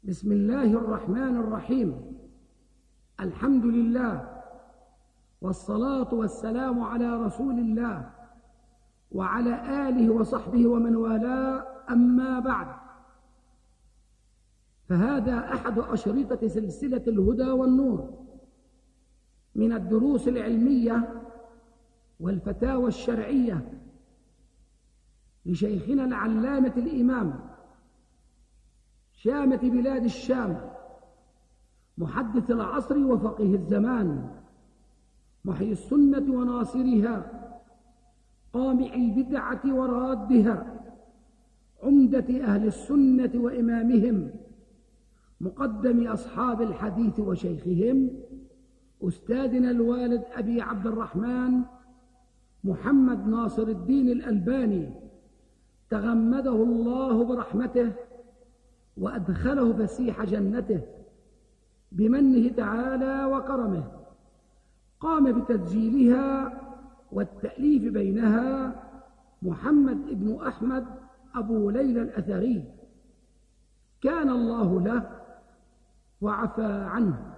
بسم الله الرحمن الرحيم. الحمد لله والصلاة والسلام على رسول الله وعلى آله وصحبه ومن والاه، أما بعد، فهذا أحد أشرطة سلسلة الهدى والنور من الدروس العلمية والفتاوى الشرعية لشيخنا العلامة الإمام شامة بلاد الشام، محدث العصر وفقيه الزمان، محيي السنة وناصرها، قامع البدعة ورادها، عمدة أهل السنة وإمامهم، مقدم أصحاب الحديث وشيخهم، أستاذنا الوالد أبي عبد الرحمن محمد ناصر الدين الألباني، تغمده الله برحمته وأدخله فسيح جنته بمنه تعالى وكرمه. قام بتسجيلها والتأليف بينها محمد بن أحمد أبو ليلى الأثري، كان الله له وعفى عنه.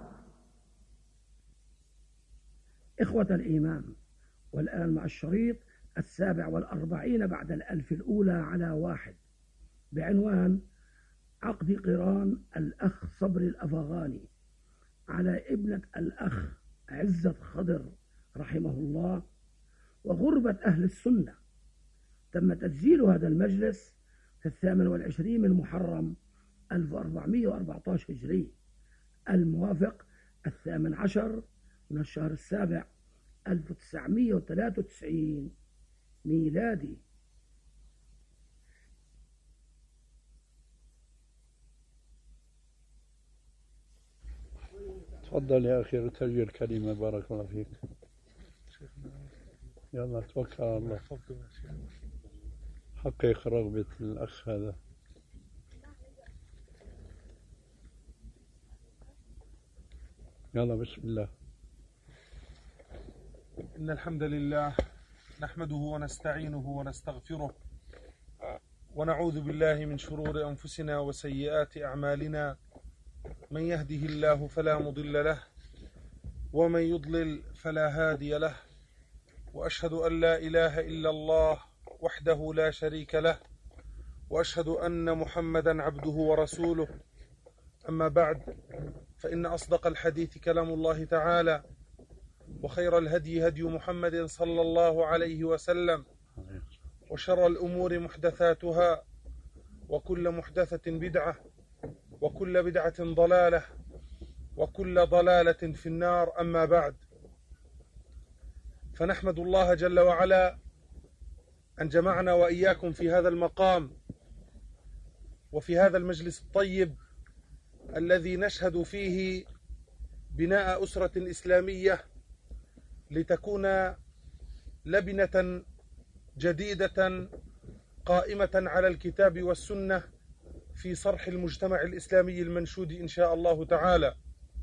إخوة الإيمان، والآن مع الشريط 47 بعد 1000 الأولى على 1 بعنوان عقد قران الأخ صبري الأفغاني على ابنة الأخ عزت خضر رحمه الله وغربة أهل السنة. تم تسجيل هذا المجلس في 28 من محرم 1414 هجري، الموافق 18 من الشهر السابع 1993 ميلادي. تفضل يا أخي وترجي الكلمة، بارك الله فيك. يلا توكل على الله، حقق رغبة الأخ هذا. يلا بسم الله. إن الحمد لله نحمده ونستعينه ونستغفره ونعوذ بالله من شرور أنفسنا وسيئات أعمالنا، من يهده الله فلا مضل له ومن يضلل فلا هادي له، وأشهد أن لا إله إلا الله وحده لا شريك له، وأشهد أن محمدا عبده ورسوله. أما بعد، فإن أصدق الحديث كلام الله تعالى، وخير الهدي هدي محمد صلى الله عليه وسلم، وشر الأمور محدثاتها، وكل محدثة بدعة، وكل بدعة ضلالة، وكل ضلالة في النار. أما بعد، فنحمد الله جل وعلا أن جمعنا وإياكم في هذا المقام وفي هذا المجلس الطيب الذي نشهد فيه بناء أسرة إسلامية لتكون لبنة جديدة قائمة على الكتاب والسنة في صرح المجتمع الإسلامي المنشود إن شاء الله تعالى.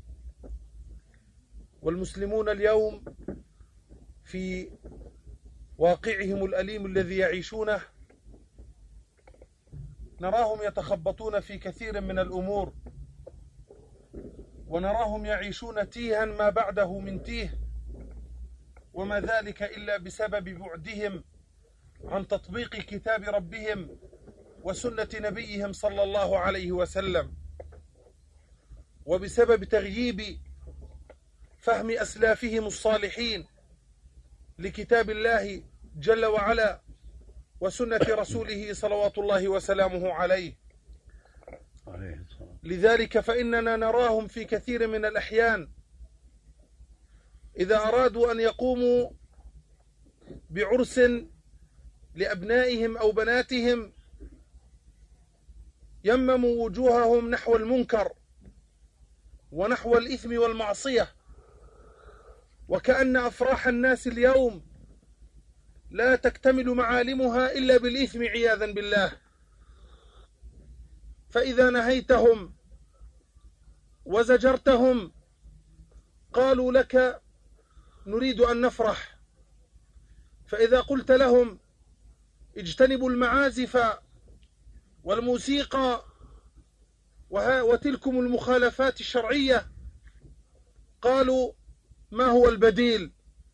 والمسلمون اليوم في واقعهم الأليم الذي يعيشونه نراهم يتخبطون في كثير من الأمور، ونراهم يعيشون تيها ما بعده من تيه، وما ذلك إلا بسبب بعدهم عن تطبيق كتاب ربهم وسنة نبيهم صلى الله عليه وسلم، وبسبب تغييب فهم أسلافهم الصالحين لكتاب الله جل وعلا وسنة رسوله صلوات الله وسلامه عليه. لذلك فإننا نراهم في كثير من الأحيان إذا أرادوا أن يقوموا بعرس لأبنائهم أو بناتهم يمموا وجوههم نحو المنكر ونحو الإثم والمعصية، وكأن أفراح الناس اليوم لا تكتمل معالمها إلا بالإثم عياذا بالله. فإذا نهيتهم وزجرتهم قالوا لك نريد أن نفرح، فإذا قلت لهم اجتنبوا المعازف والموسيقى وتلكم المخالفات الشرعية. قالوا ما هو البديل؟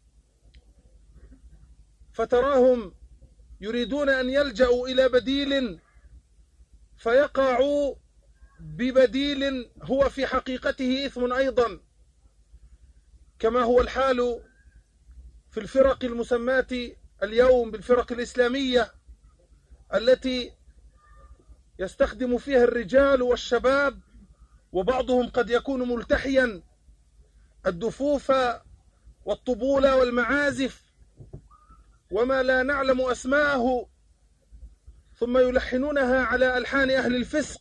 فتراهم يريدون أن يلجأوا إلى بديل فيقعوا ببديل هو في حقيقته إثم أيضا، كما هو الحال في الفرق المسماة اليوم بالفرق الإسلامية التي يستخدم فيها الرجال والشباب وبعضهم قد يكون ملتحيا الدفوف والطبول والمعازف وما لا نعلم أسماءه، ثم يلحنونها على ألحان أهل الفسق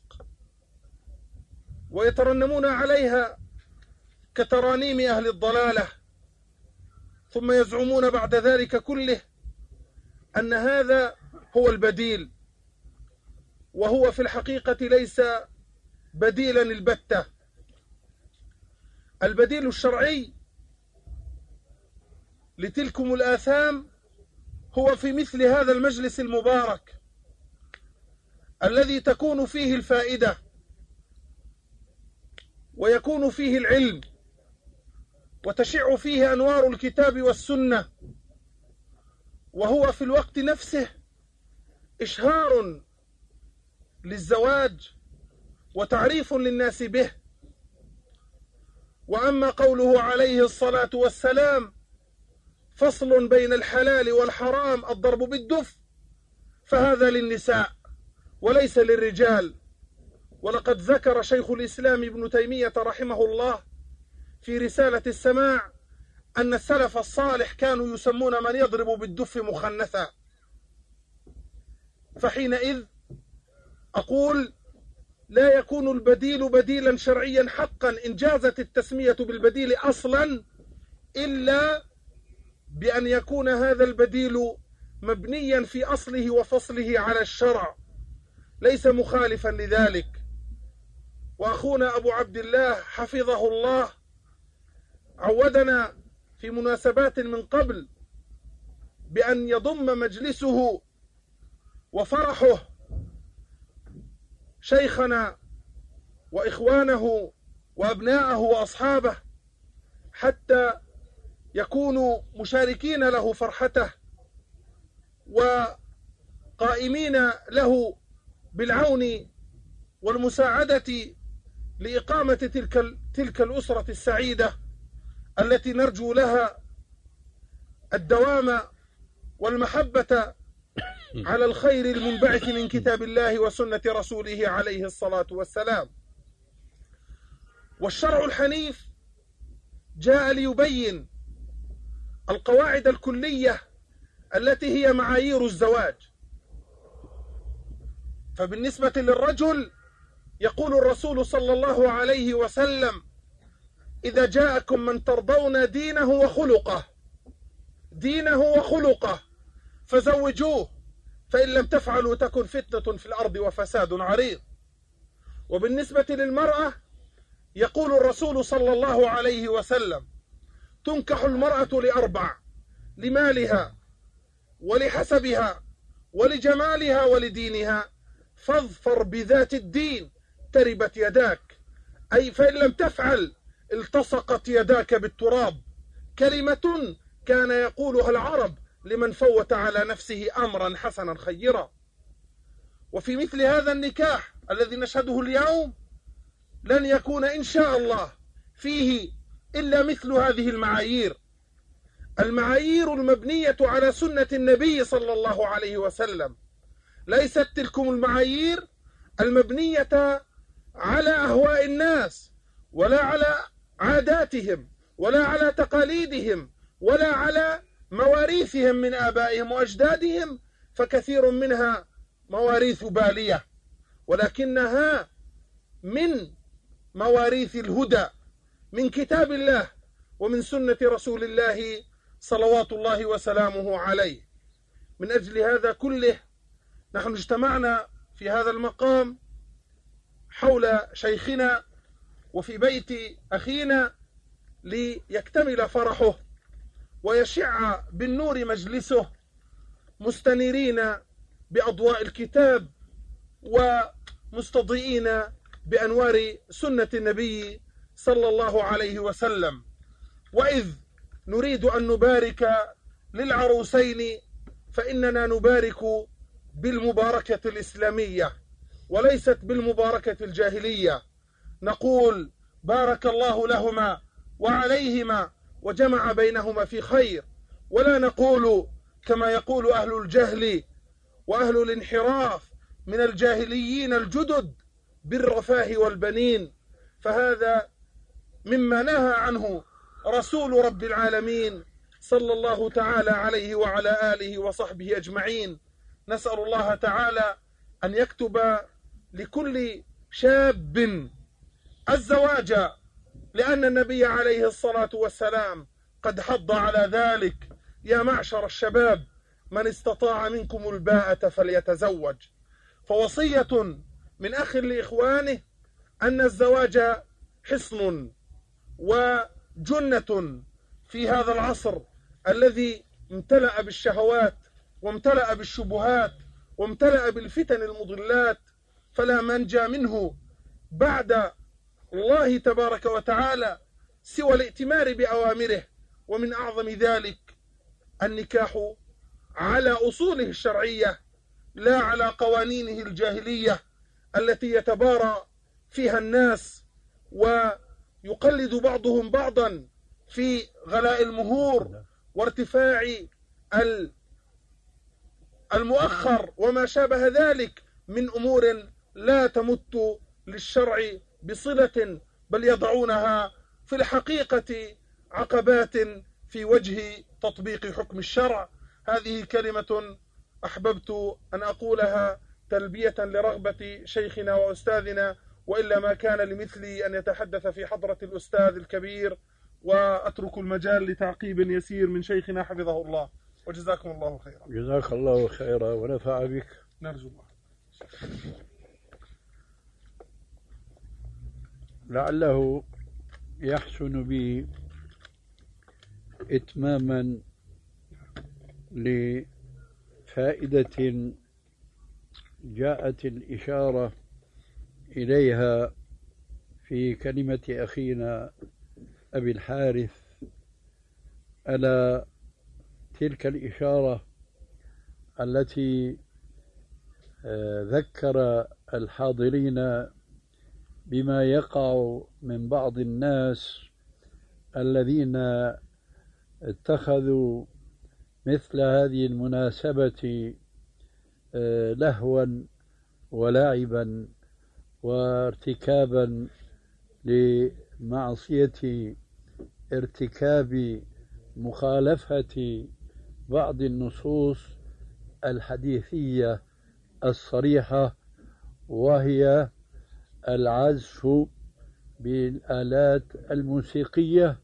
ويترنمون عليها كترانيم أهل الضلالة، ثم يزعمون بعد ذلك كله أن هذا هو البديل، وهو في الحقيقة ليس بديلا البتة. البديل الشرعي لتلكم الآثام هو في مثل هذا المجلس المبارك الذي تكون فيه الفائدة ويكون فيه العلم وتشع فيه أنوار الكتاب والسنة، وهو في الوقت نفسه إشهار للزواج وتعريف للناس به. وأما قوله عليه الصلاة والسلام فصل بين الحلال والحرام الضرب بالدف، فهذا للنساء وليس للرجال. ولقد ذكر شيخ الإسلام ابن تيمية رحمه الله في رسالة السماع أن السلف الصالح كانوا يسمون من يضرب بالدف مخنثا. فحينئذ أقول لا يكون البديل بديلا شرعيا حقا إن جازت التسمية بالبديل أصلا إلا بأن يكون هذا البديل مبنيا في أصله وفصله على الشرع، ليس مخالفا لذلك. وأخونا أبو عبد الله حفظه الله عودنا في مناسبات من قبل بأن يضم مجلسه وفرحه شيخنا وإخوانه وأبناءه وأصحابه حتى يكونوا مشاركين له فرحته وقائمين له بالعون والمساعدة لإقامة تلك الأسرة السعيدة التي نرجو لها الدوام والمحبة على الخير المنبعث من كتاب الله وسنة رسوله عليه الصلاة والسلام. والشرع الحنيف جاء ليبين القواعد الكلية التي هي معايير الزواج. فبالنسبة للرجل يقول الرسول صلى الله عليه وسلم إذا جاءكم من ترضون دينه وخلقه فزوجوه، فإن لم تفعلوا تكن فتنة في الأرض وفساد عريض. وبالنسبة للمرأة يقول الرسول صلى الله عليه وسلم تنكح المرأة لأربع: لمالها ولحسبها ولجمالها ولدينها، فاظفر بذات الدين تربت يداك، أي فإن لم تفعل التصقت يداك بالتراب. كلمة كان يقولها العرب لمن فوت على نفسه أمرا حسنا خيرا. وفي مثل هذا النكاح الذي نشهده اليوم لن يكون إن شاء الله فيه إلا مثل هذه المعايير المبنية على سنة النبي صلى الله عليه وسلم، ليست تلكم المعايير المبنية على أهواء الناس ولا على عاداتهم ولا على تقاليدهم ولا على مواريثهم من آبائهم وأجدادهم، فكثير منها مواريث بالية، ولكنها من مواريث الهدى من كتاب الله ومن سنة رسول الله صلوات الله وسلامه عليه. من أجل هذا كله نحن اجتمعنا في هذا المقام حول شيخنا وفي بيت أخينا ليكتمل فرحه ويشع بالنور مجلسه، مستنيرين بأضواء الكتاب ومستضيئين بأنوار سنة النبي صلى الله عليه وسلم. وإذ نريد أن نبارك للعروسين فإننا نبارك بالمباركة الإسلامية وليست بالمباركة الجاهلية. نقول بارك الله لهما وعليهما وجمع بينهما في خير، ولا نقول كما يقول أهل الجهل وأهل الانحراف من الجاهليين الجدد بالرفاه والبنين، فهذا مما نهى عنه رسول رب العالمين صلى الله تعالى عليه وعلى آله وصحبه أجمعين. نسأل الله تعالى أن يكتب لكل شاب الزواج، لأن النبي عليه الصلاة والسلام قد حض على ذلك: يا معشر الشباب من استطاع منكم الباءة فليتزوج. فوصية من أخ لإخوانه أن الزواج حصن وجنة في هذا العصر الذي امتلأ بالشهوات وامتلأ بالشبهات وامتلأ بالفتن المضلات، فلا منجى منه بعد الله تبارك وتعالى سوى الائتمار بأوامره. ومن أعظم ذلك النكاح على أصوله الشرعية لا على قوانينه الجاهلية التي يتبارى فيها الناس ويقلد بعضهم بعضا في غلاء المهور وارتفاع المؤخر وما شابه ذلك من أمور لا تمت للشرع بصلة، بل يضعونها في الحقيقة عقبات في وجه تطبيق حكم الشرع. هذه كلمة أحببت أن أقولها تلبية لرغبة شيخنا وأستاذنا، وإلا ما كان لمثلي أن يتحدث في حضرة الأستاذ الكبير، وأترك المجال لتعقيب يسير من شيخنا حفظه الله، وجزاكم الله خيرا. جزاك الله خيرا ونفع بك. نرجو الله. لعله يحسن بي إتماما لفائدة جاءت الإشارة إليها في كلمة أخينا أبي الحارث، ألا تلك الإشارة التي ذكر الحاضرين بما يقع من بعض الناس الذين اتخذوا مثل هذه المناسبة لهوا ولعبا وارتكابا لمعصية ارتكاب مخالفة بعض النصوص الحديثية الصريحة، وهي العزف بالآلات الموسيقية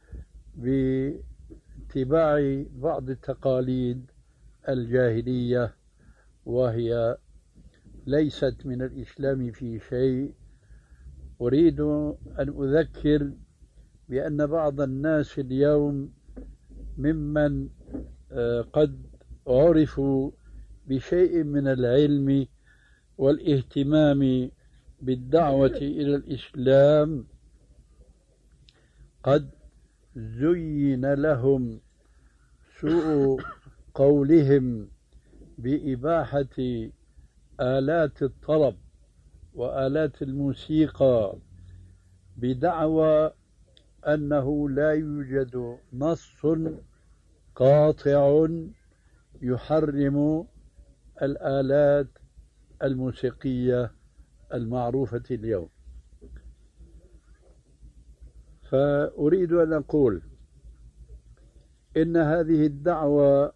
باتباع بعض التقاليد الجاهلية، وهي ليست من الإسلام في شيء. أريد أن أذكر بأن بعض الناس اليوم ممن قد عرفوا بشيء من العلم والاهتمام بالدعوة إلى الإسلام قد زين لهم سوء قولهم بإباحة آلات الطرب وآلات الموسيقى بدعوى أنه لا يوجد نص قاطع يحرم الآلات الموسيقية المعروفة اليوم. فأريد أن أقول إن هذه الدعوة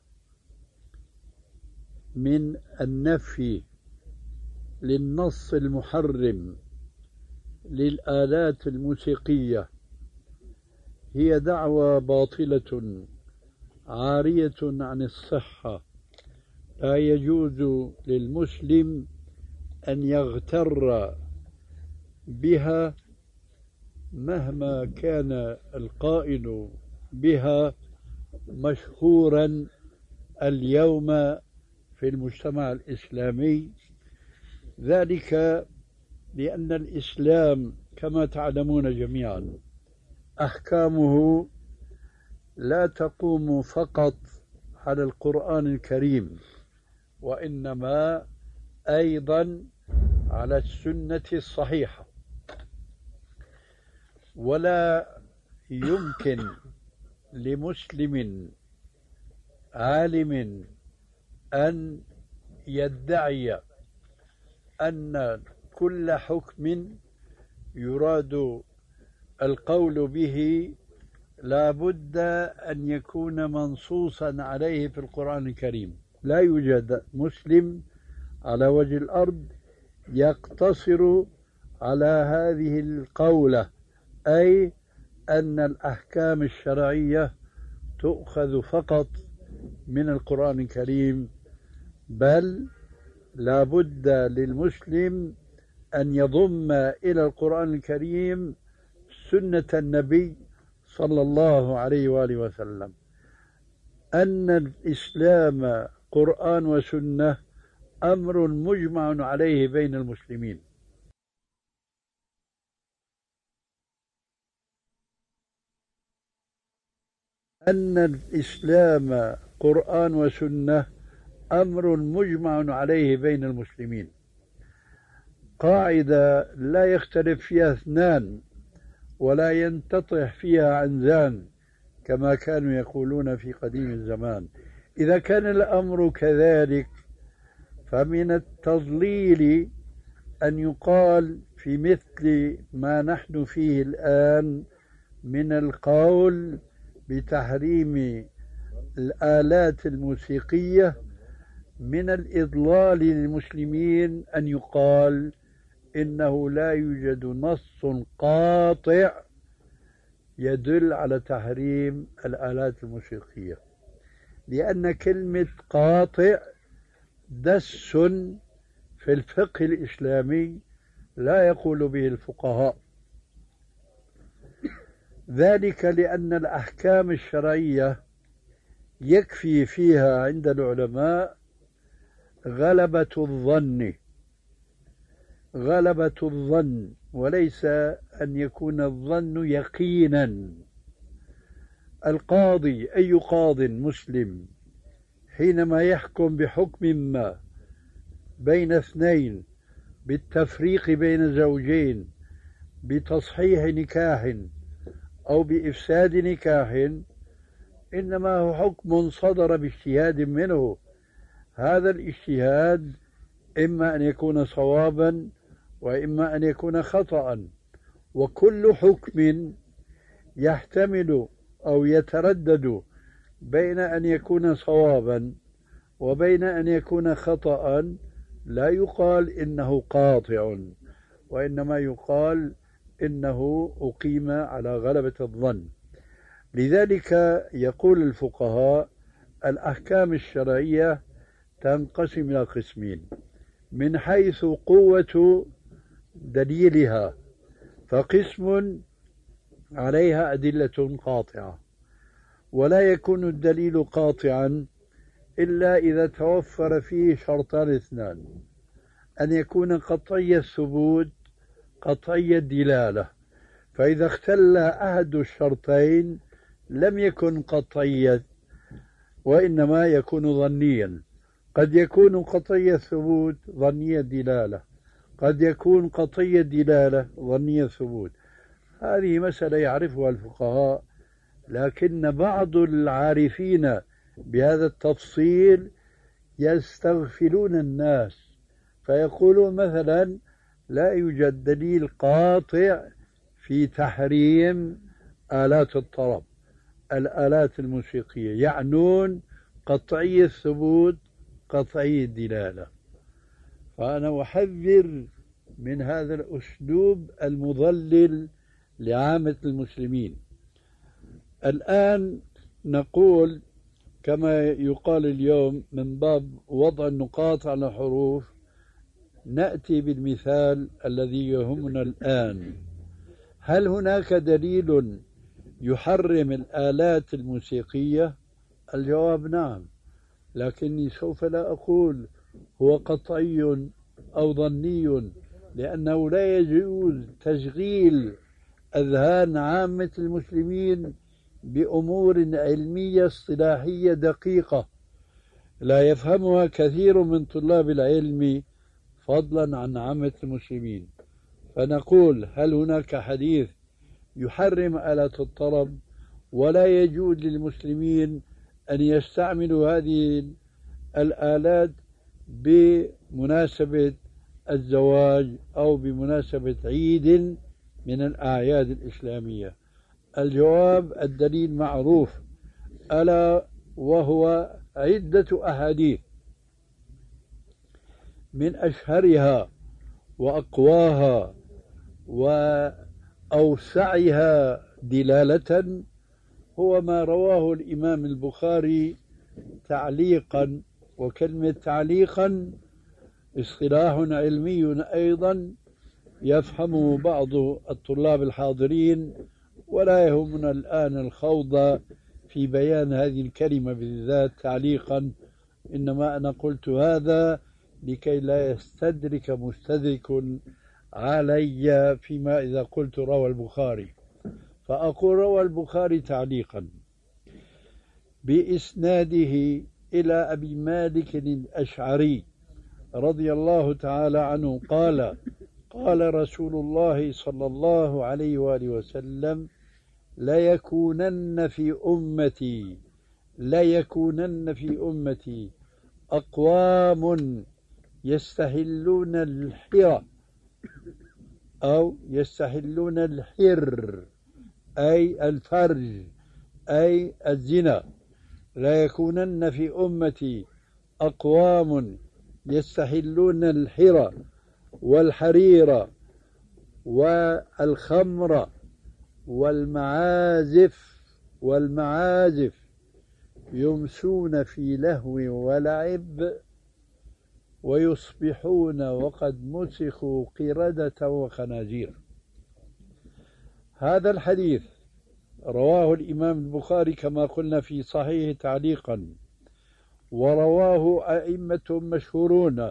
من النفي للنص المحرم للآلات الموسيقية هي دعوة باطلة عارية عن الصحة. لا يجوز للمسلم أن يغتر بها مهما كان القائل بها مشهورا اليوم في المجتمع الإسلامي، ذلك لأن الإسلام كما تعلمون جميعا أحكامه لا تقوم فقط على القرآن الكريم، وإنما أيضا على السنة الصحيحة. ولا يمكن لمسلم عالم أن يدعي أن كل حكم يراد القول به لا بد أن يكون منصوصا عليه في القرآن الكريم. لا يوجد مسلم على وجه الأرض يقتصر على هذه القولة، أي أن الأحكام الشرعية تؤخذ فقط من القرآن الكريم، بل لا بد للمسلم أن يضم إلى القرآن الكريم سنة النبي صلى الله عليه وآله وسلم. أن الإسلام قرآن وسنة أمر مجمع عليه بين المسلمين. أن الإسلام قرآن وسنة أمر مجمع عليه بين المسلمين، قاعدة لا يختلف فيها اثنان ولا ينتطح فيها عنزان كما كانوا يقولون في قديم الزمان. إذا كان الأمر كذلك فمن التضليل أن يقال في مثل ما نحن فيه الآن من القول بتحريم الآلات الموسيقية، من الإضلال للمسلمين أن يقال إنه لا يوجد نص قاطع يدل على تحريم الآلات الموسيقية، لأن كلمة قاطع دس في الفقه الإسلامي لا يقول به الفقهاء، ذلك لأن الأحكام الشرعية يكفي فيها عند العلماء غلبة الظن وليس أن يكون الظن يقينا. القاضي أي قاض مسلم حينما يحكم بحكم ما بين اثنين بالتفريق بين زوجين بتصحيح نكاح أو بإفساد نكاح إنما هو حكم صدر باجتهاد منه. هذا الاجتهاد إما أن يكون صوابا وإما أن يكون خطأ، وكل حكم يحتمل أو يتردد بين أن يكون صوابا وبين أن يكون خطأ لا يقال إنه قاطع، وإنما يقال إنه أقيم على غلبة الظن. لذلك يقول الفقهاء الأحكام الشرعية تنقسم إلى قسمين: من حيث قوة دليلها فقسم عليها أدلة قاطعة، ولا يكون الدليل قاطعا إلا إذا توفر فيه شرطان اثنان: أن يكون قطعي الثبوت قطعي الدلالة، فإذا اختل أحد الشرطين لم يكن قطعيا وإنما يكون ظنيا. قد يكون قطعي الثبوت ظني الدلالة، قد يكون قطعي الدلالة ظني الثبوت. هذه مسألة يعرفها الفقهاء، لكن بعض العارفين بهذا التفصيل يستغفلون الناس فيقولون مثلا لا يوجد دليل قاطع في تحريم آلات الطرب، الآلات الموسيقية، يعنون قطعي الثبوت قطعي الدلالة. فأنا أحذر من هذا الأسلوب المضلل لعامة المسلمين. الآن نقول كما يقال اليوم من باب وضع النقاط على الحروف، نأتي بالمثال الذي يهمنا الآن: هل هناك دليل يحرم الآلات الموسيقية؟ الجواب نعم، لكني سوف لا أقول هو قطعي أو ظني لأنه لا يجوز تشغيل أذهان عامة المسلمين بأمور علمية اصطلاحية دقيقة لا يفهمها كثير من طلاب العلم فضلا عن عامة المسلمين. فنقول هل هناك حديث يحرم آلة الطرب ولا يجوز للمسلمين أن يستعملوا هذه الآلات بمناسبة الزواج أو بمناسبة عيد من الأعياد الإسلامية؟ الجواب الدليل معروف، ألا وهو عدة أحاديث من أشهرها وأقواها وأوسعها دلالة هو ما رواه الإمام البخاري تعليقا. وكلمة تعليقا اصطلاح علمي أيضا يفهمه بعض الطلاب الحاضرين، ولا يهمنا الآن الخوض في بيان هذه الكلمة بالذات تعليقا، إنما أنا قلت هذا لكي لا يستدرك مستدرك علي فيما إذا قلت روى البخاري، فأقول روى البخاري تعليقا بإسناده إلى أبي مالك الأشعري رضي الله تعالى عنه قال: قال رسول الله صلى الله عليه وآله وسلم: ليكونن في أمتي أقوام يستحلون الحر أو يستحلون الحر أي الفرج أي الزنا. لا يكونن في أمتي أقوام يستحلون الحر والحرير والخمر والمعازف يمسون في لهو ولعب ويصبحون وقد مسخوا قردة وخنازير. هذا الحديث رواه الإمام البخاري كما قلنا في صحيح تعليقا، ورواه أئمة مشهورون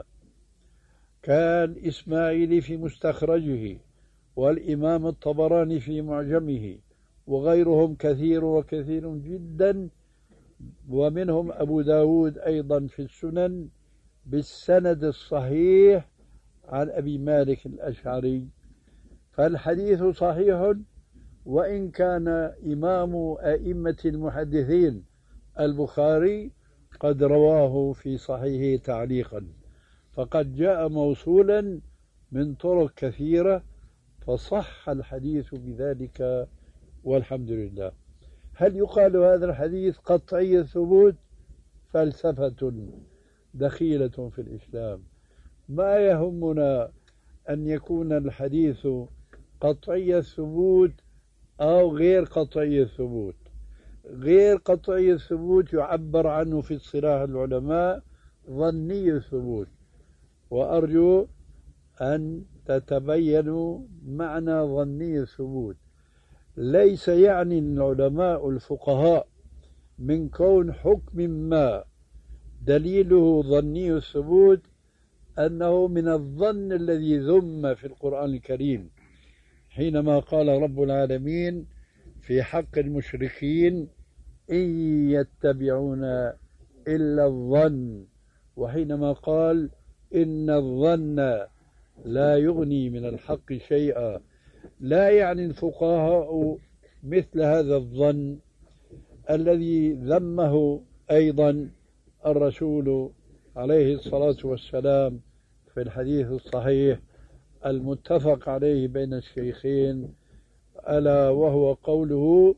كالإسماعيلي في مستخرجه والإمام الطبراني في معجمه وغيرهم كثير جدا، ومنهم أبو داود أيضا في السنن بالسند الصحيح عن أبي مالك الأشعري. فالحديث صحيح، وإن كان إمام أئمة المحدثين البخاري قد رواه في صحيحه تعليقا، فقد جاء موصولا من طرق كثيرة فصح الحديث بذلك والحمد لله. هل يقال هذا الحديث قطعي الثبوت؟ فلسفة دخيلة في الإسلام. ما يهمنا أن يكون الحديث قطعي الثبوت أو غير قطعي الثبوت. غير قطعي الثبوت يعبر عنه في اصطلاح العلماء ظني الثبوت، وأرجو أن تتبينوا معنى ظني الثبوت. ليس يعني العلماء الفقهاء من كون حكم ما دليله ظني الثبوت أنه من الظن الذي ذم في القرآن الكريم، حينما قال رب العالمين في حق المشركين: إن يتبعون إلا الظن، وحينما قال: إن الظن لا يغني من الحق شيئا. لا يعني الفقهاء مثل هذا الظن الذي ذمه أيضا الرسول عليه الصلاة والسلام في الحديث الصحيح المتفق عليه بين الشيخين، ألا وهو قوله: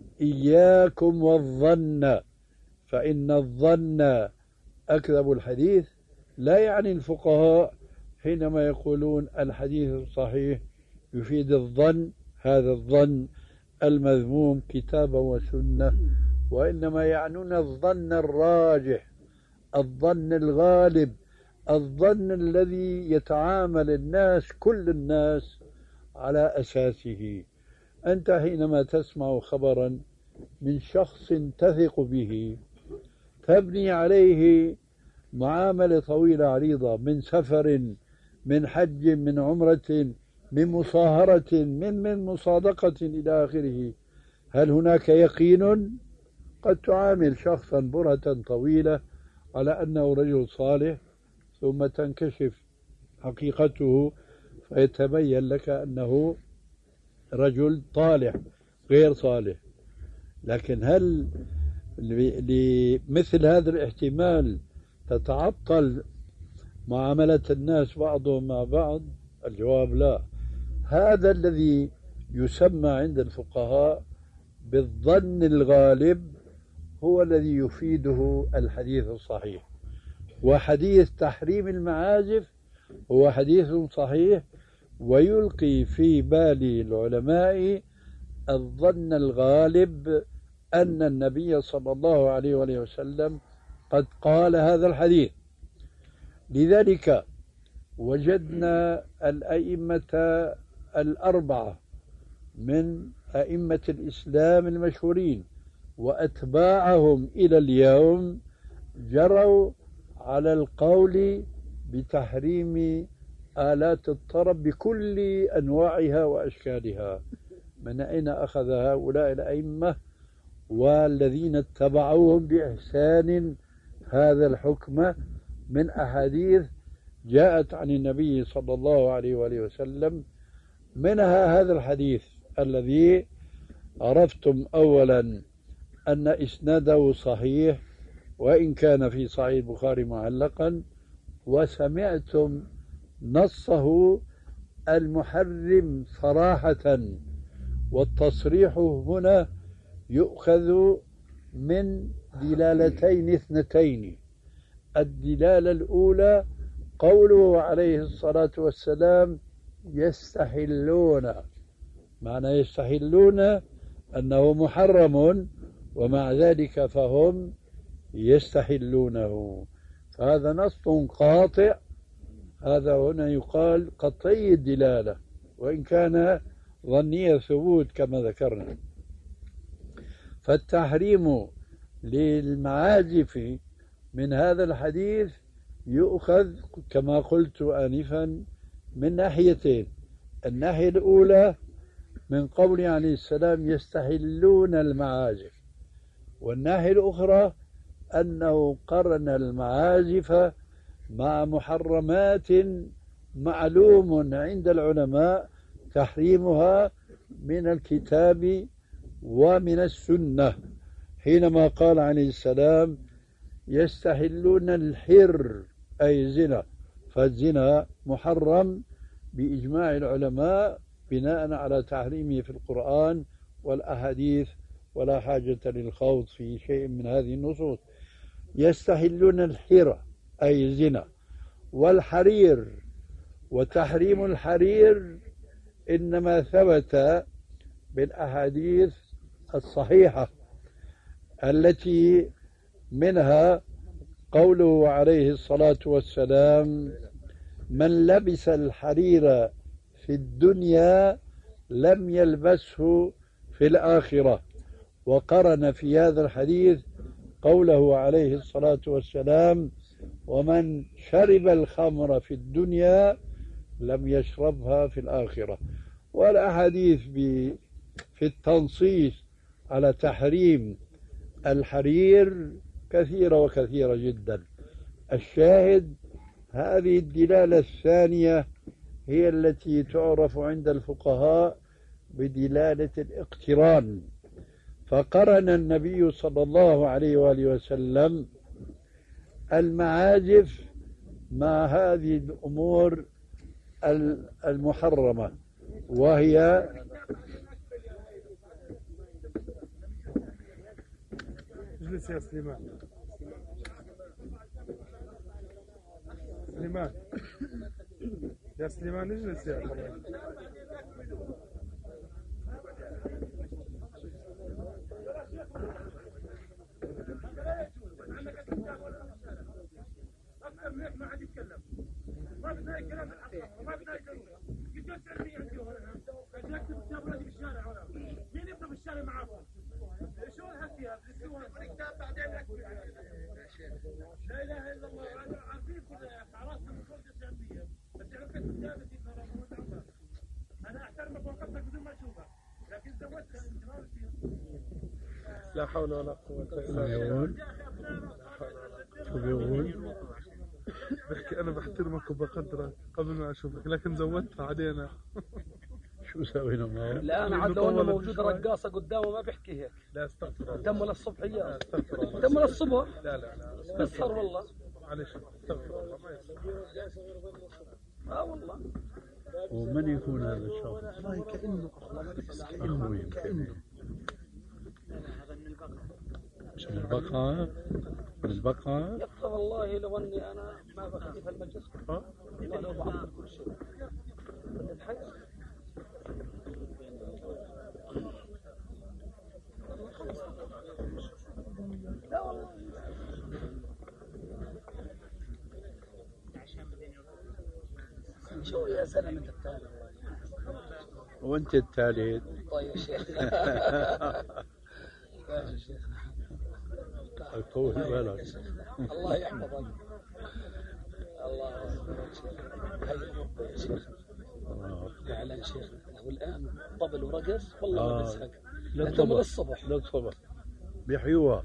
إياكم والظن فإن الظن أكذب الحديث. لا يعني الفقهاء حينما يقولون الحديث الصحيح يفيد الظن، هذا الظن المذموم كتابا وسنة، وإنما يعنون الظن الراجح، الظن الغالب، الظن الذي يتعامل الناس كل الناس على أساسه. أنت حينما تسمع خبرا من شخص تثق به تبني عليه معاملة طويلة عريضة من سفر، من حج، من عمرة، من مصاهرة، من مصادقة إلى آخره، هل هناك يقين؟ قد تعامل شخصا برهة طويلة على أنه رجل صالح، ثم تنكشف حقيقته فيتبين لك أنه رجل طالح غير صالح. لكن هل لمثل هذا الاحتمال تتعطل معاملة الناس بعضهم مع بعض؟ الجواب لا. هذا الذي يسمى عند الفقهاء بالظن الغالب هو الذي يفيده الحديث الصحيح. وحديث تحريم المعازف هو حديث صحيح ويلقي في بال العلماء الظن الغالب أن النبي صلى الله عليه وسلم قد قال هذا الحديث. لذلك وجدنا الأئمة الأربعة من أئمة الإسلام المشهورين وأتباعهم إلى اليوم جروا على القول بتحريم آلات الطرب بكل أنواعها وأشكالها. من أين أخذ هؤلاء الأئمة والذين اتبعوهم بإحسان هذا الحكم؟ من أحاديث جاءت عن النبي صلى الله عليه وسلم، منها هذا الحديث الذي عرفتم أولا أن إسناده صحيح وإن كان في صحيح البخاري معلقا، وسمعتم نصه المحرم صراحة. والتصريح هنا يؤخذ من دلالتين اثنتين. الدلالة الأولى قوله عليه الصلاة والسلام يستحلون، معنى يستحلون أنه محرم ومع ذلك فهم يستحلونه، فهذا نص قاطع. هذا هنا يقال قطعي الدلالة وإن كان ظني الثبوت كما ذكرنا. فالتحريم للمعازف من هذا الحديث يؤخذ كما قلت آنفا من ناحيتين. الناحية الأولى من قول عليه السلام يستحلون المعازف، والناحية الأخرى أنه قرن المعازف مع محرمات معلوم عند العلماء تحريمها من الكتاب ومن السنة، حينما قال عليه السلام يستحلون الحر أي الزنا، فالزنا محرم بإجماع العلماء بناء على تحريمه في القرآن والأحاديث، ولا حاجة للخوض في شيء من هذه النصوص. يستحلون الحر أي الزنا، والحرير، وتحريم الحرير إنما ثبت بالأحاديث الصحيحة التي منها قوله عليه الصلاة والسلام من لبس الحرير في الدنيا لم يلبسه في الآخرة. وقرن في هذا الحديث قوله عليه الصلاة والسلام ومن شرب الخمر في الدنيا لم يشربها في الآخرة. والأحاديث في التنصيص على تحريم الحرير كثيرة وكثيرة جدا. الشاهد هذه الدلالة الثانية هي التي تعرف عند الفقهاء بدلالة الاقتران. فقرن النبي صلى الله عليه وآله وسلم المعازف مع هذه الأمور المحرمة، وهي اجلس يا سليمان. سليمان يا سليمان اجلس يا أخي. ما حد يتكلم، ما بدنا كلام الحق وما بدنا يقولون يجلس علمي عندي هنا كتبت كتاب ولادي بالشارع هنا مين يبقى بالشارع معاكم؟ شلون هالفيها بالسوق الكتاب بعدين لا اله الا الله عارفين كل عراسنا من كل الجنبيه بس لا حول ولا قوة إلا بالله. يقول شو بيقول؟ بحكي أنا بحترمك وبقدرك قبل ما أشوفك، لكن زودتها علينا. شو سوينا معه؟ لا انا عاد لو انه موجود رقاصه قدامه ما بيحكي هيك. لا استغفر الله. تم للصبح اياه. استغفر الله. تم للصبح. لا لا لا. بسهر والله. معلش استغفر الله ما يصير. والله. ومن يكون هذا الشخص؟ والله كأنه أخوي كأنه من البقعة؟ من البقعة؟ يبقى والله لو اني انا ما بخلي في المجلس والله لو بعطل كل شيء. الحج لا والله. شو يا زلمه انت الثاني؟ وأنت الثالث. طيب يا شيخ. يا شيخ طول بالك. الله يحفظك. الله أكبر يا شيخ. فعلا شيخ. والآن طبل ورقص والله ما بزهق. تم للصبح. للصبح بيحيوها.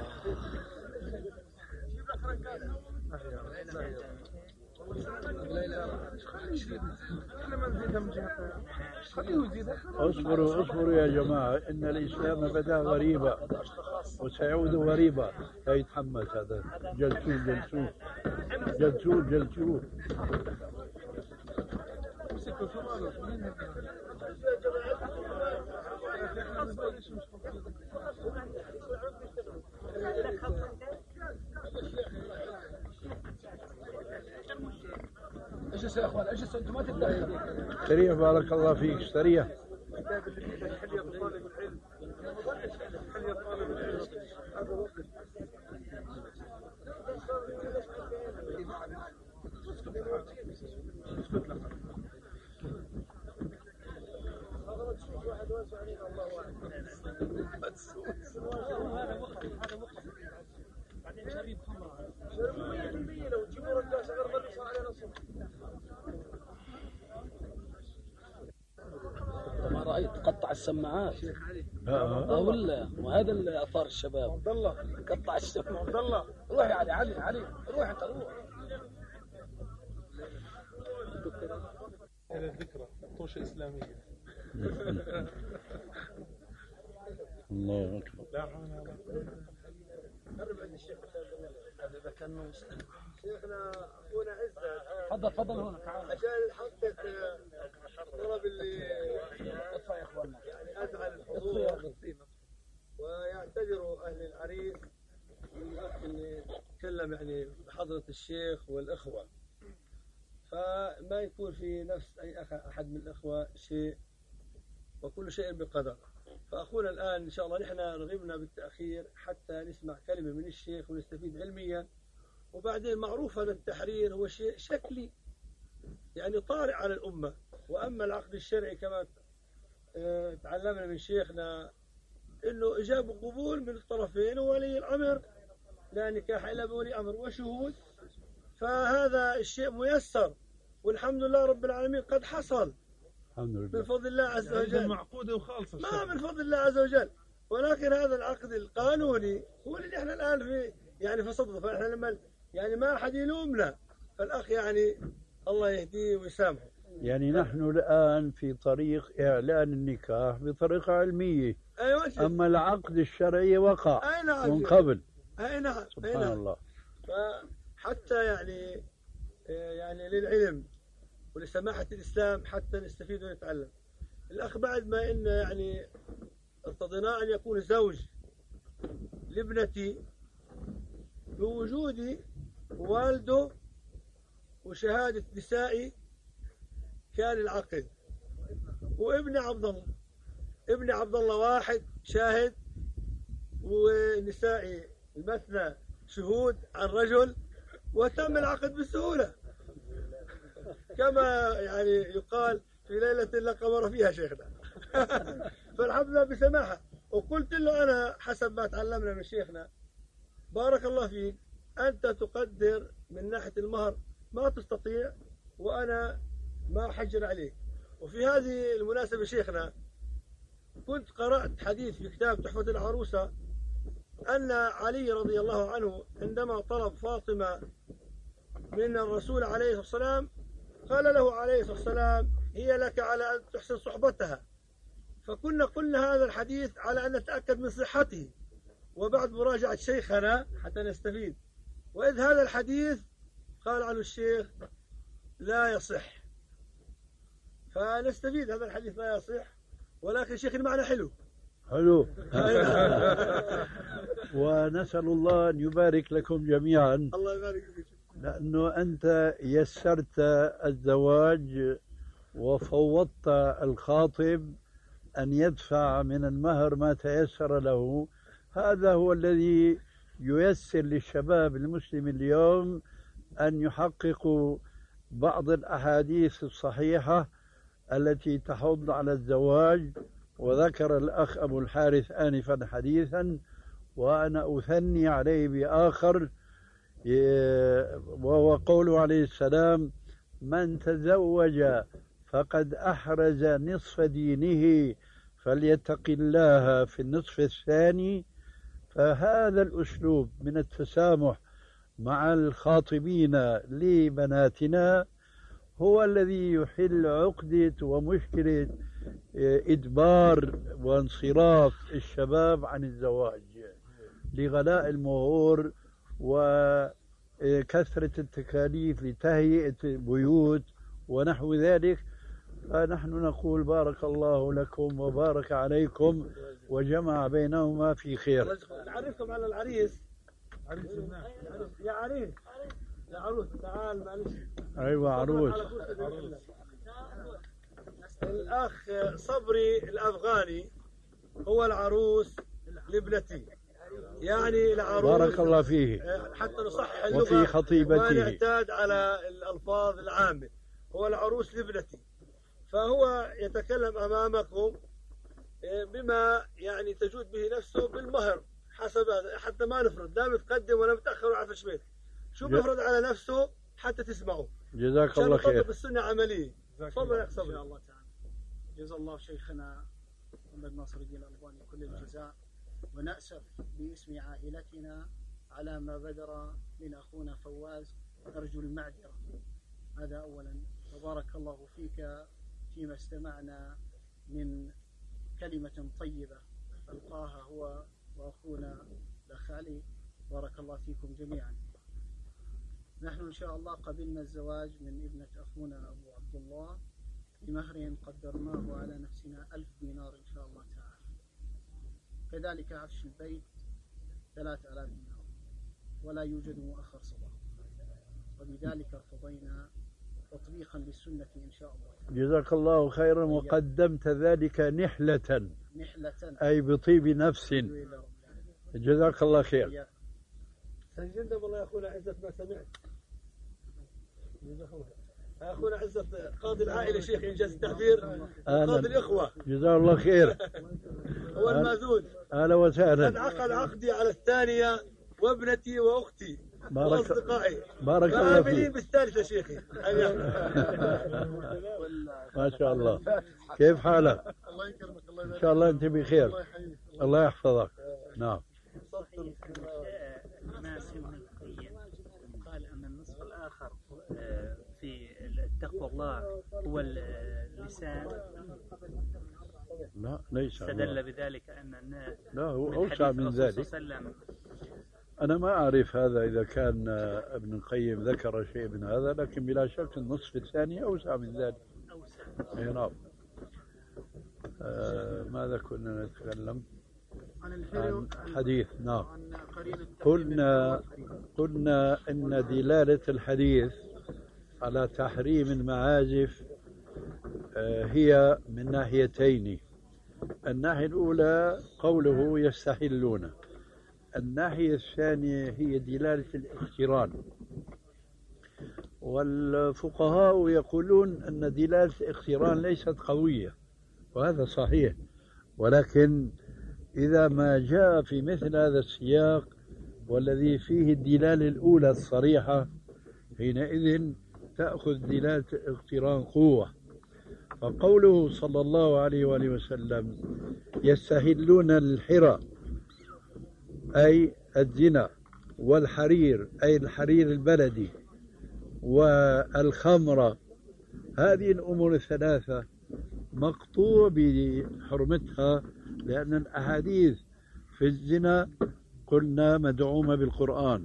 اصبروا يا جماعة، إن الإسلام بدأ غريبا وسيعود غريبا. لا يتحمس هذا. جلسوه. اجلس يا اخوان اجلس انتم ما تتدخلوا. سريع بارك الله فيك سريع. ما رأيت قطع السماعات ولا وهذا اللي اثار الشباب. عبد الله قطع السماعات. عبد الله روح يا علي روح انت روح. إلى الذكرى طوشة إسلامية. الله أكبر. لا حول ولا قوة. قرب عند الشيخ هذا كانه مسلم. شيخنا اخونا عزت تفضل هنا تعال عشان نحقق الطلب اللي اطفى يا اخواننا. يعني ادعى للحضور ويعتذروا اهل العريس من الاخ اللي تكلم يعني بحضره الشيخ والاخوه، فما يكون في نفس اي احد من الاخوه شيء وكل شيء بقدر. فاخونا الان ان شاء الله نحن رغبنا بالتاخير حتى نسمع كلمه من الشيخ ونستفيد علميا، وبعدين معروف هذا التحرير هو شيء شكلي يعني طارئ على الأمة. وأما العقد الشرعي كما تعلمنا من شيخنا أنه إجاب وقبول من الطرفين وولي الأمر، لا نكاح إلا بولي أمر وشهود، فهذا الشيء ميسر والحمد لله رب العالمين قد حصل الحمد لله بفضل الله عز وجل. معقودة وخالصة ما من فضل الله عز وجل، ولكن هذا العقد القانوني هو اللي احنا الآن في صدده. فاحنا لما يعني ما أحد يلومنا، فالأخ يعني الله يهديه ويسامحه. يعني نحن الآن في طريق إعلان النكاح بطريقة علمية. أيوة. أما العقد الشرعي وقع من قبل. أي نعم. سبحان الله. فحتى يعني للعلم ولسماحة الإسلام حتى نستفيد ونتعلم. الأخ بعد ما إن يعني ارتضينا أن يكون زوج لابنتي بوجود والده وشهادة نسائي كان العقد، وابن عبد الله واحد شاهد ونسائي المثنى شهود عن رجل، وتم العقد بسهولة كما يعني يقال في ليلة لا قمر فيها شيخنا. فالحمد لله بسماحة. وقلت له أنا حسب ما تعلمنا من شيخنا بارك الله فيك، أنت تقدر من ناحية المهر ما تستطيع وأنا ما أحجر عليك. وفي هذه المناسبة شيخنا كنت قرأت حديث في كتاب تحفة العروسة أن علي رضي الله عنه عندما طلب فاطمة من الرسول عليه الصلاة والسلام قال له عليه الصلاة والسلام هي لك على أن تحسن صحبتها. فكنا قلنا هذا الحديث على أن نتأكد من صحته وبعد مراجعة شيخنا حتى نستفيد، وإذ هذا الحديث قال عنه الشيخ لا يصح، فنستفيد هذا الحديث لا يصح، ولكن شيخ المعنى حلو. ونسأل الله أن يبارك لكم جميعا، الله يبارك فيك، لأنه أنت يسرت الزواج وفوضت الخاطب أن يدفع من المهر ما تيسر له. هذا هو الذي ييسر للشباب المسلم اليوم أن يحققوا بعض الأحاديث الصحيحة التي تحض على الزواج. وذكر الأخ أبو الحارث آنفا حديثا وأنا أثني عليه بآخر، وهو قوله عليه السلام من تزوج فقد أحرز نصف دينه فليتق الله في النصف الثاني. فهذا الأسلوب من التسامح مع الخاطبين لبناتنا هو الذي يحل عقدة ومشكلة إدبار وانصراف الشباب عن الزواج لغلاء المهور وكثرة التكاليف لتهيئة بيوت ونحو ذلك. فنحن نقول بارك الله لكم وبارك عليكم وجمع بينهما في خير. نعرفكم على العريس. يا عريس يا عروس تعال معلش. أيوة عروس. الأخ صبري الأفغاني هو العروس لابنتي، يعني العروس بارك الله فيه حتى نصحح اللغة وفي خطيبته وما نعتاد على الألفاظ العامة. هو العروس لابنتي، فهو يتكلم أمامكم بما يعني تجود به نفسه بالمهر حسب هذا، حتى ما نفرض لا متقدم ولا متأخر ولا عفش بيت، شو بيفرض على نفسه حتى تسمعوا. جزاك الله خير. بالسنة عملية. تفضل يا صبري. إن شاء الله تعالى. جزا الله شيخنا محمد ناصر الدين الألباني كل الجزاء، ونأسف باسم عائلتنا على ما بدر من أخونا فواز، أرجو المعذرة. هذا أولا. وبارك الله فيك فيما استمعنا من كلمة طيبة ألقاها هو وأخونا الأخ علي، بارك الله فيكم جميعا. نحن إن شاء الله قبلنا الزواج من ابنة أخونا أبو عبد الله بمهر قدرناه على نفسنا 1000 دينار إن شاء الله تعالى. كذلك عفش البيت 3000 دينار، ولا يوجد مؤخر صداق، وبذلك ارتضينا تطبيقا للسنة إن شاء الله. جزاك الله خيرا. وقدمت ذلك نحلة أي بطيب نفس. جزاك الله خير. سجلنا والله يا أخونا عزت ما سمعت. أخونا عزت قاضي العائلة شيخ إنجاز التعبير، قاضي الإخوة. جزاه الله خير. هو المأذون. أهلا وسهلا. قد عقد عقدي على الثانية وابنتي وأختي وأصدقائي. بارك الله فيك. بالثالثة شيخي. ما شاء الله. كيف حالك؟ الله يكرمك. الله إن شاء الله أنت بخير. الله يحفظك. نعم. ناس من القيم قال أن النصف الآخر في التقوى الله هو اللسان. لا ليس. استدل بذلك أن الناس لا هو أوسع من ذلك. أنا ما أعرف هذا إذا كان ابن القيم ذكر شيء من هذا، لكن بلا شك النصف الثاني أوسع من ذلك. أي نعم. ماذا كنا نتكلم؟ عن حديث. نعم. قلنا إن دلالة الحديث على تحريم المعازف هي من ناحيتين. الناحية الأولى قوله يستحلون، الناحية الثانية هي دلالة الاقتران. والفقهاء يقولون أن دلالة الاقتران ليست قوية، وهذا صحيح، ولكن إذا ما جاء في مثل هذا السياق والذي فيه الدلالة الأولى الصريحة، حينئذ تأخذ دلالة الاقتران قوة. فقوله صلى الله عليه وآله وسلم يستهلون الحرى أي الزنا، والحرير أي الحرير البلدي، والخمر، هذه الأمور الثلاثة مقطوع بحرمتها، لأن الأحاديث في الزنا قلنا مدعومة بالقرآن،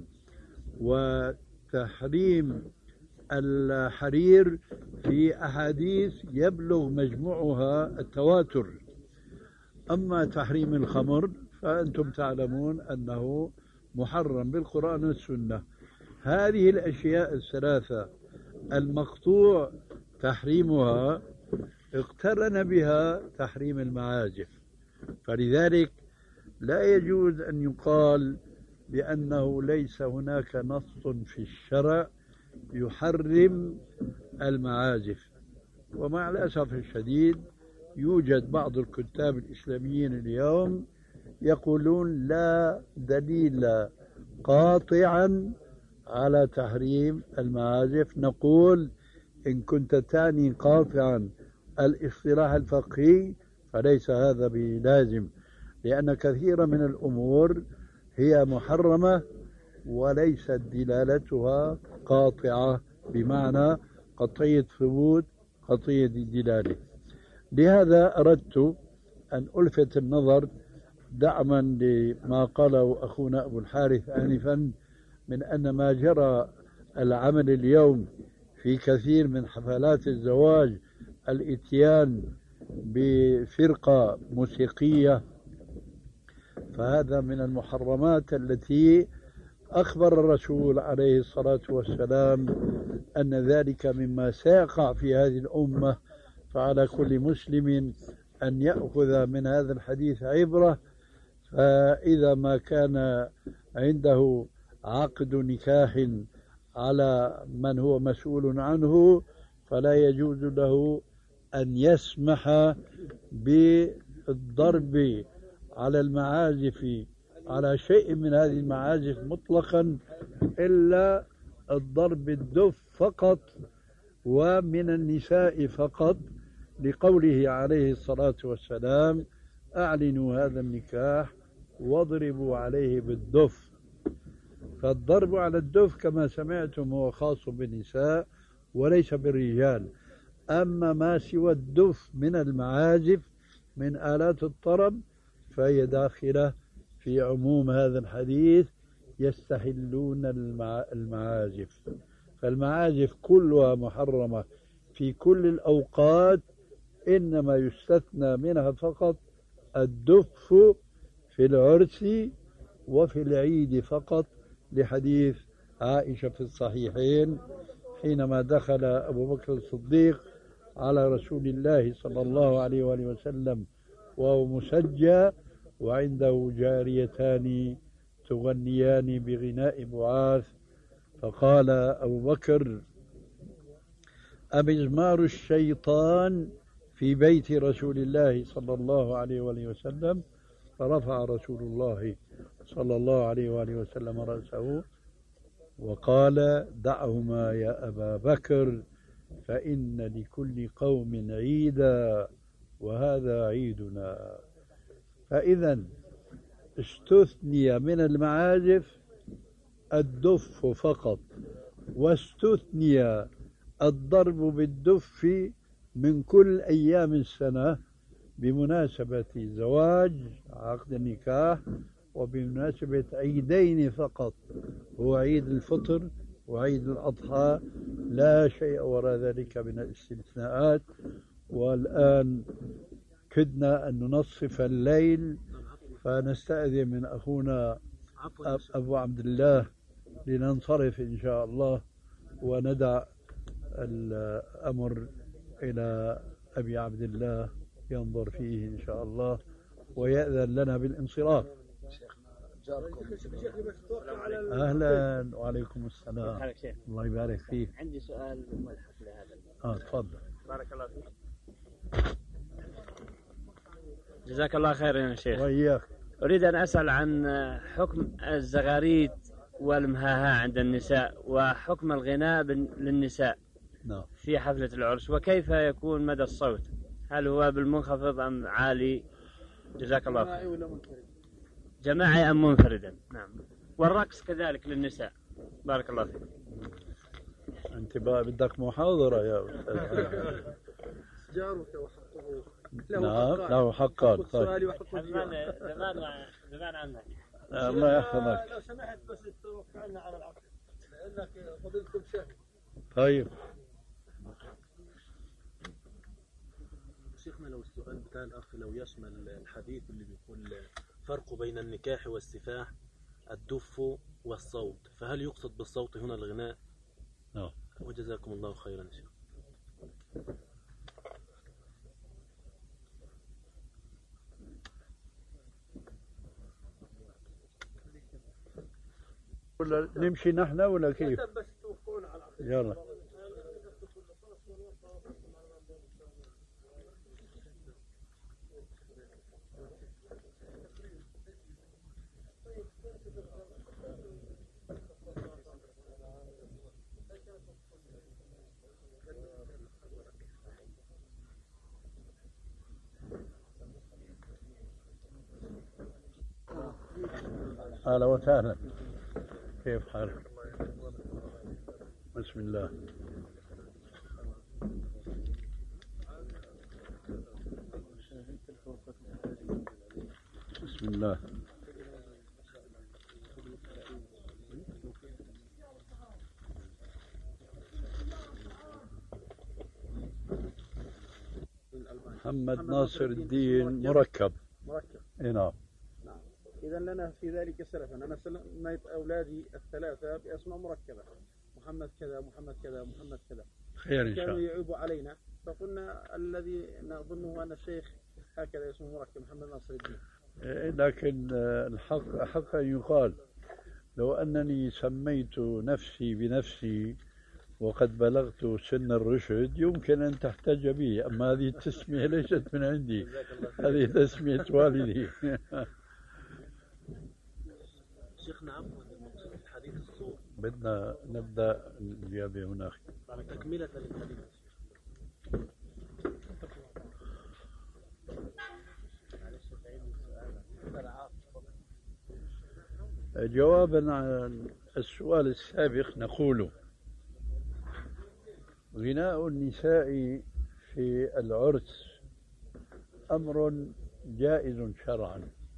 وتحريم الحرير في أحاديث يبلغ مجموعها التواتر. أما تحريم الخمر فأنتم تعلمون أنه محرم بالقرآن والسنة. هذه الأشياء الثلاثة المقطوع تحريمها اقترن بها تحريم المعازف، فلذلك لا يجوز أن يقال بأنه ليس هناك نص في الشرع يحرم المعازف. ومع الأسف الشديد يوجد بعض الكتاب الإسلاميين اليوم يقولون لا دليل قاطعا على تحريم المعازف. نقول إن كنت تعني قاطعا الاصطلاح الفقهي فليس هذا بلازم، لأن كثيرا من الأمور هي محرمة وليست دلالتها قاطعة بمعنى قطعية ثبوت قطعية الدلالة. لهذا أردت أن ألفت النظر دعما لما قاله أخونا أبو الحارث آنفا من أن ما جرى العمل اليوم في كثير من حفلات الزواج الإتيان بفرقة موسيقية، فهذا من المحرمات التي أخبر الرسول عليه الصلاة والسلام أن ذلك مما سيقع في هذه الأمة. فعلى كل مسلم أن يأخذ من هذا الحديث عبرة، فإذا ما كان عنده عقد نكاح على من هو مسؤول عنه فلا يجوز له أن يسمح بالضرب على المعازف على شيء من هذه المعازف مطلقا إلا الضرب الدف فقط ومن النساء فقط، لقوله عليه الصلاة والسلام أعلنوا هذا النكاح واضربوا عليه بالدف. فالضرب على الدف كما سمعتم هو خاص بالنساء وليس بالرجال. أما ما سوى الدف من المعازف من آلات الطرب فهي داخلة في عموم هذا الحديث يستحلون المعازف. فالمعازف كلها محرمة في كل الأوقات، إنما يستثنى منها فقط الدف في العرس وفي العيد فقط، لحديث عائشة في الصحيحين حينما دخل أبو بكر الصديق على رسول الله صلى الله عليه وآله وسلم وهو مسجى وعنده جاريتان تغنيان بغناء بعاث، فقال أبو بكر أمزمار الشيطان في بيت رسول الله صلى الله عليه وآله وسلم؟ فرفع رسول الله صلى الله عليه وآله وسلم رأسه وقال دعهما يا أبا بكر فإن لكل قوم عيدا وهذا عيدنا. فإذا استثني من المعازف الدف فقط، واستثني الضرب بالدف من كل أيام السنة بمناسبة زواج عقد النكاح وبمناسبة عيدين فقط، هو عيد الفطر وعيد الأضحى، لا شيء وراء ذلك من الاستثناءات. والآن كدنا أن ننصف الليل، فنستأذن من أخونا أبو عبد الله لننصرف إن شاء الله وندع الأمر إلى أبي عبد الله ينظر فيه إن شاء الله ويأذن لنا بالانصراف. أهلا وعليكم السلام. الله يبارك فيك. عندي سؤال ملحق لهذا. تفضل. بارك الله فيك. جزاك الله خيرا يا شيخ. وإياك. أريد أن أسأل عن حكم الزغاريد والمهاها عند النساء وحكم الغناء للنساء. نعم. في حفلة العرس، وكيف يكون مدى الصوت؟ هل هو بالمنخفض أم عالي؟ جزاك الله خير. جماعي أم منفردا؟ نعم. والرقص كذلك للنساء. بارك الله فيك. أنت بقى بدك محاضرة يا أستاذ. جارك وحقه نعم له حقان. زمان عنك. الله يحفظك. لو سمحت بس توقعنا على العقد لأنك فضلكم شهر. طيب شيخنا، لو السؤال بتاع الأخ لو يشمل الحديث اللي بيقول فرق بين النكاح والسفاح الدف والصوت، فهل يقصد بالصوت هنا الغناء؟ نعم. وجزاكم الله خيرا يا شيخ. ولا نمشي نحن ولا كيف؟ يلا. أهلا وسهلا، كيف حالك؟ بسم الله. بسم الله. محمد ناصر الدين مركب. نعم. إذا لنا في ذلك سلفا. أنا سميت أولادي الثلاثة بأسماء مركبة، محمد كذا محمد كذا محمد كذا. خير إن شاء كانوا الله. يعيبوا علينا فقلنا الذي نظنه أن الشيخ هكذا اسمه مركب محمد ناصر الدين. لكن الحق أن يقال لو أنني سميت نفسي بنفسي وقد بلغت سن الرشد يمكن أن تحتج بي، أما هذه التسمية ليست من عندي، هذه تسمية والدي. شيخنا عفوا، المقصود الحديث الصوت. بدنا نبدأ الإجابة هناك. تكملة للحديث. جوابا عن السؤال السابق نقول غناء النساء في العرس أمر جائز شرعا،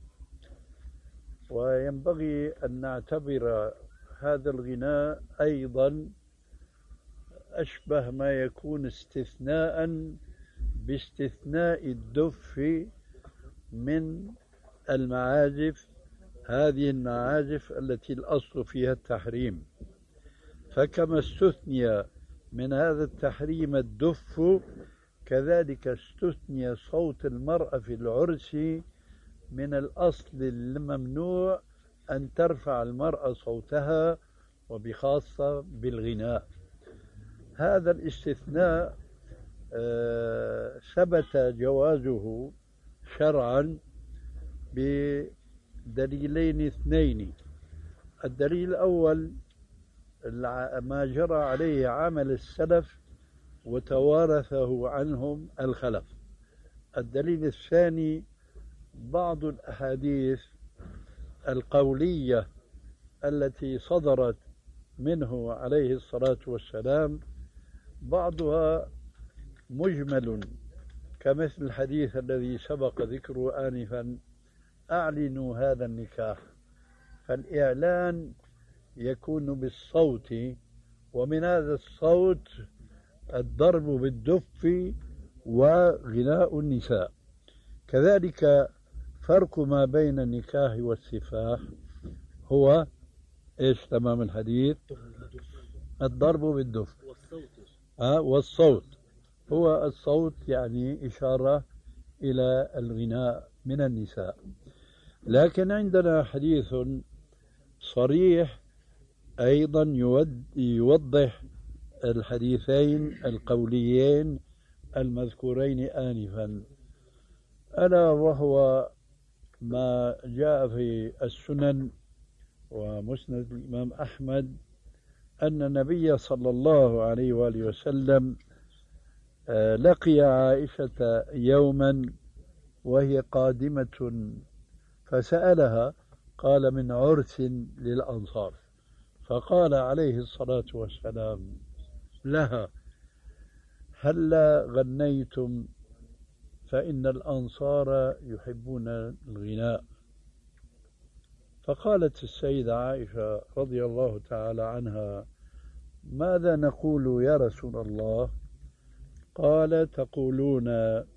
وينبغي أن نعتبر هذا الغناء أيضا أشبه ما يكون استثناء باستثناء الدف من المعازف، هذه المعازف التي الأصل فيها التحريم. فكما استثني من هذا التحريم الدف، كذلك استثني صوت المرأة في العرس من الأصل الممنوع أن ترفع المرأة صوتها، وبخاصة بالغناء. هذا الاستثناء ثبت جوازه شرعا بدليلين اثنين. الدليل الأول ما جرى عليه عمل السلف وتوارثه عنهم الخلف. الدليل الثاني بعض الأحاديث القولية التي صدرت منه عليه الصلاة والسلام، بعضها مجمل كمثل الحديث الذي سبق ذكره آنفا: أعلنوا هذا النكاح. فالإعلان يكون بالصوت، ومن هذا الصوت الضرب بالدف وغناء النساء. كذلك فرق ما بين النكاح والسفاح هو إيش تمام الحديث؟ الضرب بالدف والصوت. هو الصوت يعني إشارة إلى الغناء من النساء. لكن عندنا حديث صريح أيضا يوضح الحديثين القوليين المذكورين آنفا، ألا وهو ما جاء في السنن ومسند الإمام أحمد أن النبي صلى الله عليه وآله وسلم لقي عائشة يوما وهي قادمة فسألها، قال: من عرس للأنصار. فقال عليه الصلاة والسلام لها: هلا غنيتم فإن الأنصار يحبون الغناء. فقالت السيدة عائشة رضي الله تعالى عنها: ماذا نقول يا رسول الله؟ قال: تقولون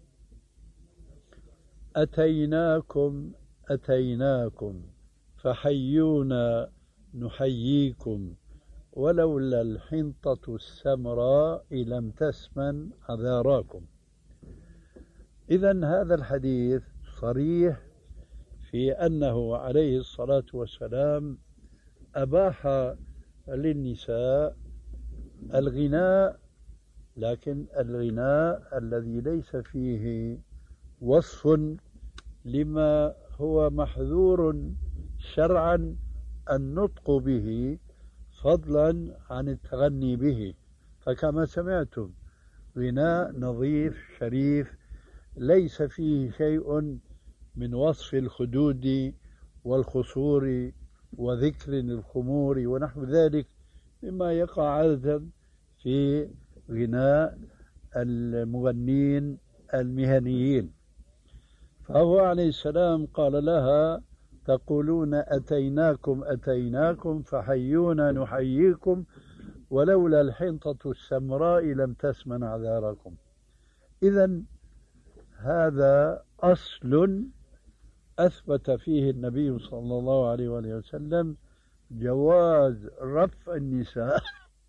أتيناكم فحيونا نحييكم ولولا الحنطة السمراء لم تسمن عذاراكم. إذن هذا الحديث صريح في أنه عليه الصلاة والسلام أباح للنساء الغناء، لكن الغناء الذي ليس فيه وصف لما هو محذور شرعا النطق به فضلا عن التغني به. فكما سمعتم غناء نظيف شريف ليس فيه شيء من وصف الخدود والخصور وذكر الخمور ونحو ذلك مما يقع عادة في غناء المغنين المهنيين. فهو عليه السلام قال لها: تقولون أتيناكم فحيونا نحييكم ولولا الحنطة السمراء لم تسمن عذاركم. إذن هذا أصل أثبت فيه النبي صلى الله عليه وسلم جواز رفع النساء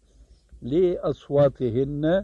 لأصواتهن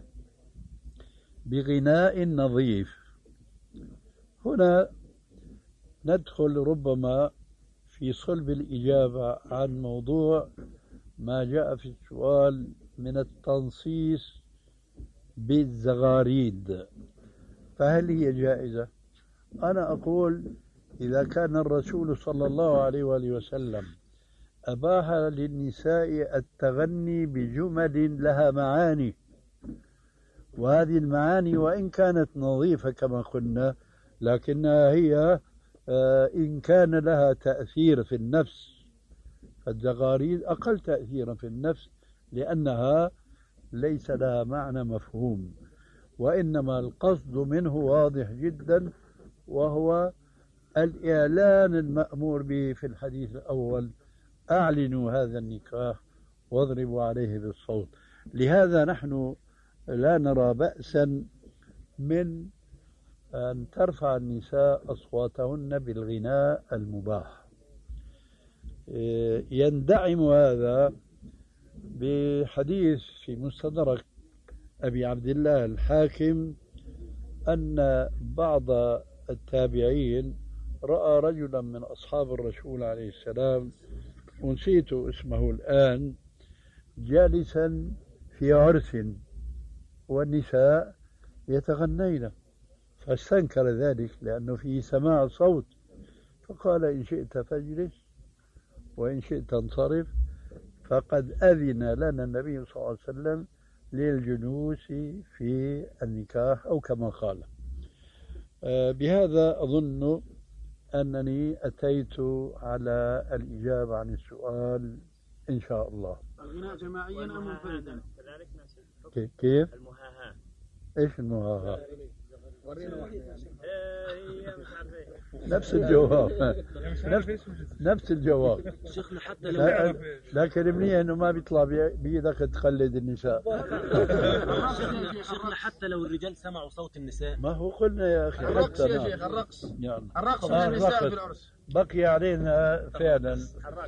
بغناء نظيف. هنا ندخل ربما في صلب الإجابة عن موضوع ما جاء في السؤال من التنصيص بالزغاريد، فهل هي جائزة؟ أنا أقول إذا كان الرسول صلى الله عليه وآله وسلم أباح للنساء التغني بجمل لها معاني، وهذه المعاني وإن كانت نظيفة كما قلنا لكنها هي إن كان لها تأثير في النفس، فالزغاريد أقل تأثيرا في النفس لأنها ليس لها معنى مفهوم، وإنما القصد منه واضح جدا، وهو الإعلان المأمور به في الحديث الأول: أعلنوا هذا النكاح واضربوا عليه بالصوت. لهذا نحن لا نرى بأسا من أن ترفع النساء أصواتهن بالغناء المباح. يندعم هذا بحديث في مستدرك أبي عبد الله الحاكم أن بعض التابعين رأى رجلا من أصحاب الرسول عليه السلام، ونسيت اسمه الآن، جالسا في عرس والنساء يتغنين، فاستنكر ذلك لأنه فيه سماع صوت، فقال: إن شئت فاجلس وإن شئت انصرف، فقد أذن لنا النبي صلى الله عليه وسلم للجلوس في النكاح أو كما قال. بهذا أظن أنني أتيت على الإجابة عن السؤال إن شاء الله. الغناء جماعيا أم منفردا؟ كيف؟ المهاهاة. إيش المهاهاة؟ ورينا نفس الجواب نفس الجواب. شيخنا حتى لكن منيح انه ما بيطلع بيدك تقلد النساء. شيخنا حتى لو الرجال سمعوا صوت النساء، ما هو قلنا يا اخي الرقص حتى يا شيخ، الرقص يعني الرقص من النساء في العرس. بقي علينا فعلا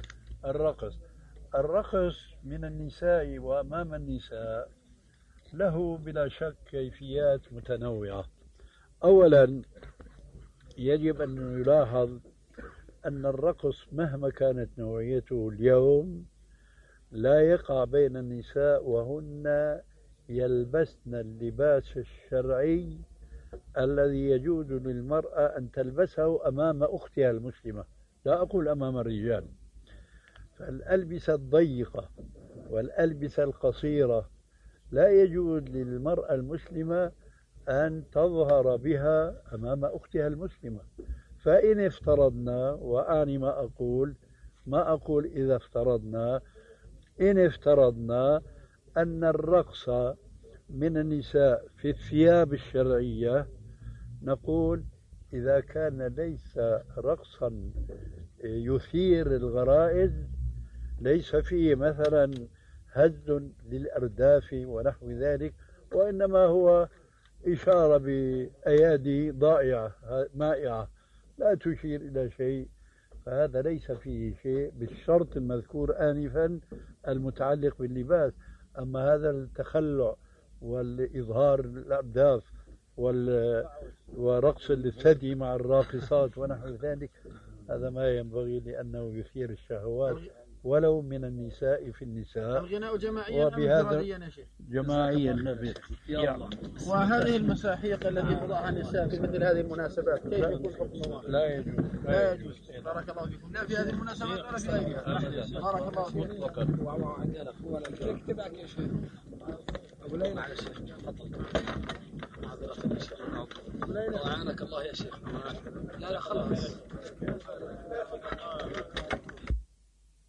الرقص من النساء وامام النساء له بلا شك كيفيات متنوعة. أولا يجب أن يلاحظ أن الرقص مهما كانت نوعيته اليوم لا يقع بين النساء وهن يلبسن اللباس الشرعي الذي يجوز للمرأة أن تلبسه أمام أختها المسلمة، لا أقول أمام الرجال. فالألبسة الضيقة والألبسة القصيرة لا يجوز للمرأة المسلمة أن تظهر بها أمام أختها المسلمة. فإن افترضنا، وأعني ما أقول إذا افترضنا، إن افترضنا أن الرقص من النساء في الثياب الشرعية، نقول إذا كان ليس رقصا يثير الغرائز، ليس فيه مثلا هز للأرداف ونحو ذلك، وإنما هو إشارة بأيادي ضائعة مائعة لا تشير إلى شيء، فهذا ليس فيه شيء بالشرط المذكور آنفا المتعلق باللباس. أما هذا التخلع والإظهار الأرداف ورقص الثدي مع الراقصات ونحو ذلك، هذا ما ينبغي لأنه يثير الشهوات ولو من النساء في النساء. الغناء جماعيا أم انفراديا يا شيخ؟ جماعيا. يا الله. وهذه المساحيق التي تضعها النساء في مثل هذه المناسبات كيف يكون حكمها؟ لا يجوز. لا يجوز. بارك الله فيكم. لا في هذه المناسبات ولا في غيرها. بارك الله فيكم. تبعك يا شيخ. أبو ليلى على الشيخ. تفضل. معذرة يا شيخ. أبو ليلى أعانك الله يا شيخ. لا خلاص.